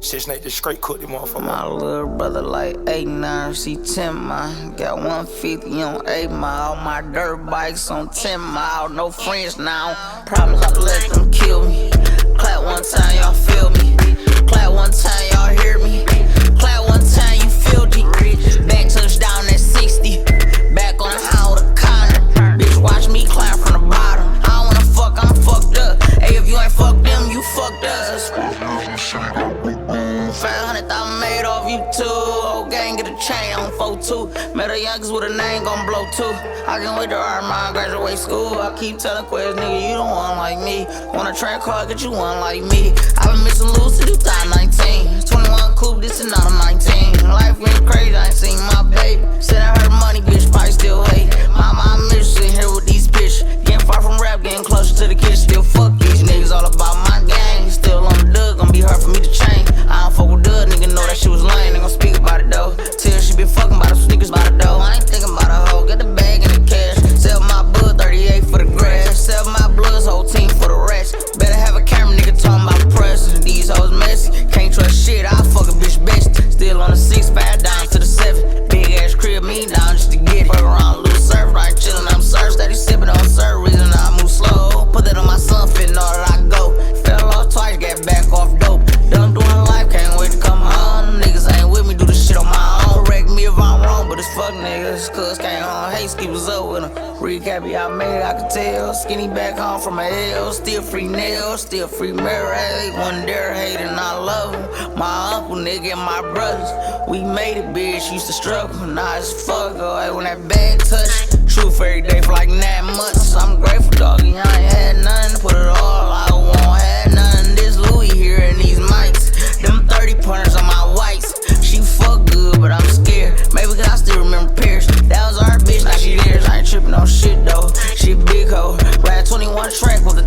Shit, Snake just straight cooked him motherfucker. My little brother like 8'9", she 10 mile. Got 150 on 8 mile. My dirt bikes on 10 mile. No friends now. Problems, I let them kill me. Clap one time, y'all feel me. Clap one time, y'all hear me. Clap one time, you feel deep. Back touchdown at 60. Back on the high with a Connor. Bitch, watch me climb from the bottom. I don't wanna fuck, I'm fucked up. Hey, if you ain't fucked them, you fucked us. 500,000 made off you too. Whole gang get a chain on 4-2. Met a youngest with a name gon' blow too. I can't wait to earn my graduate school. I keep telling Quest, nigga, you don't want like me. Want a track car, get you one like me. I been missing loose since 2019. 21 coupe, this is not a 19. Life went crazy, I ain't seen my baby. Said I heard money, bitch, probably still hate. Mama, I miss you sitting here with these bitches. Getting far from rap, getting closer to the kids. Still fuck these niggas, all about my gang. Still on the dug, gon' be hard for me to change. I don't fuck with Dud, nigga know that shit was lame. They gon' speak about it though. Till she been fucking by the sneakers by the dough. I ain't thinking about a hoe, get the bag and the cash. Sell my bud, 38 for the grass. Sell my bloods, whole team for the rest. Better have a camera, nigga, talking about press. These hoes messy, can't trust shit, I fuck a bitch best. Still on the 6-5 down to the 7. Big ass crib, me down just to get it. Fuck around, loose surf, right chillin', I'm surf. Steady sippin' on surf, reason I move slow. Put that on my son, fittin' all that I go. Fell off twice, got back off dope. Done doing life, can't wait to come home. Them niggas ain't with me, do this shit on my own. Correct me if I'm wrong, but it's fuck niggas. Cuz came home, hey, ski was up with him. Recap, I made it, I could tell. Skinny back home from a L. Still free nails, still free mirror. Hey, one dare hate and I love him. My uncle, nigga, and my brothers. We made it, bitch, used to struggle. Now it's fuck, hey, when that bag touch. Truth every day for like 9 months. I'm grateful, doggy, I ain't had nothing. Put it all, I won't have nothing. This Louis here and these mics. Them 30 pointers on my whites. She fuck good, but I'm scared. Maybe cause I still remember Paris. That was our bitch, now she theirs. I ain't tripping on shit though. She big hoe. Ride 21 track with a